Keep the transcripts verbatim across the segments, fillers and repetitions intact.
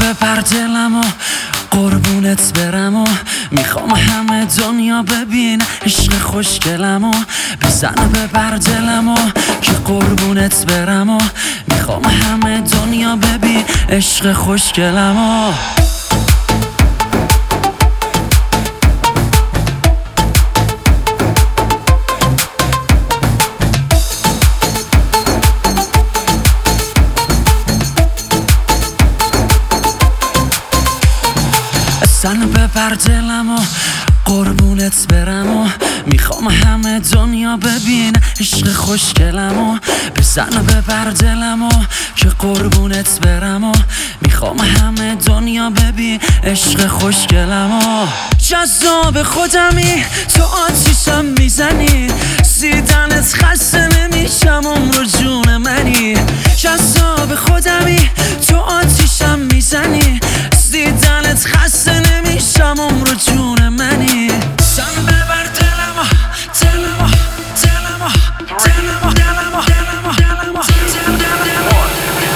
ببر دلم و قربونت برم و میخوام همه دنیا ببین عشق خوشگلم و بزن ببر دلم و که قربونت برم و میخوام همه دنیا ببین عشق خوشگلم و زن ببر دلم و قربونت برم و میخوام همه دنیا ببین عشق خوشگلم و بزن ببر دلم و که قربونت برم و میخوام همه دنیا ببین عشق خوشگلم و جذاب خودمی تو آتیشم میزنی سیدنت خسته نمیشم عمر جون منی جذاب خودمی تو آتیشم میزنی دیدنت خسته نمیشم عمر جون منی زن ببر دلم و دلم و دلم و دلم و دلم و دلم و دلم و دلم و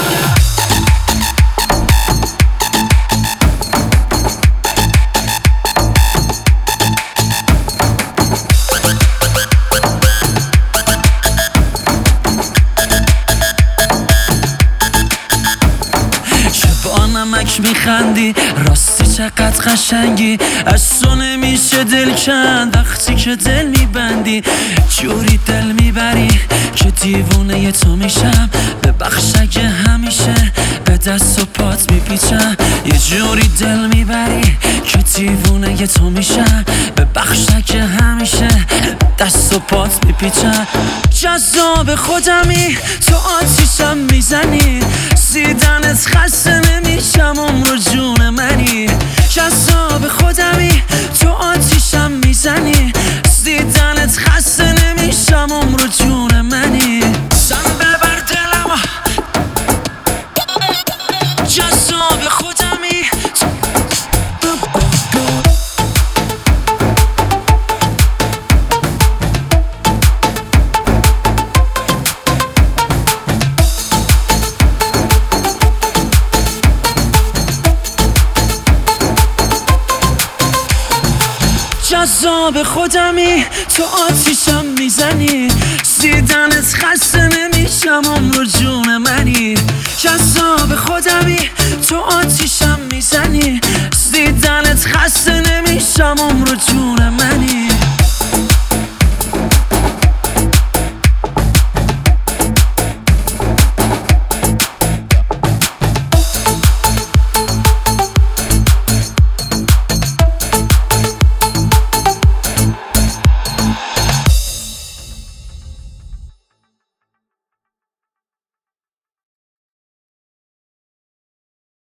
نمک میخندی راستی چقدر قشنگی از تو نمیشه دل کند وقتی که دل میبندی جوری دل میبری که دیوونه تو میشم ببخش اگه همیشه به دست و پات میپیچم یه جوری دل میبری که دیوونه تو میشم ببخش اگه همیشه دست و پات میپیچم جذاب خودمی تو آتیشم میزنی سیدنت خسته نمیشم عمر جون منی جذاب خودمی تو آتیشم میزنی سیدنت خسته نمیشم عمر جون منی زن ببر دلم جذاب خودمی جذاب خودمی تو آتیشم میزنی سیدنت خسته نمیشم عمر جون منی جذاب خودمی تو آتیشم میزنی سیدنت خسته نمیشم عمر جون منی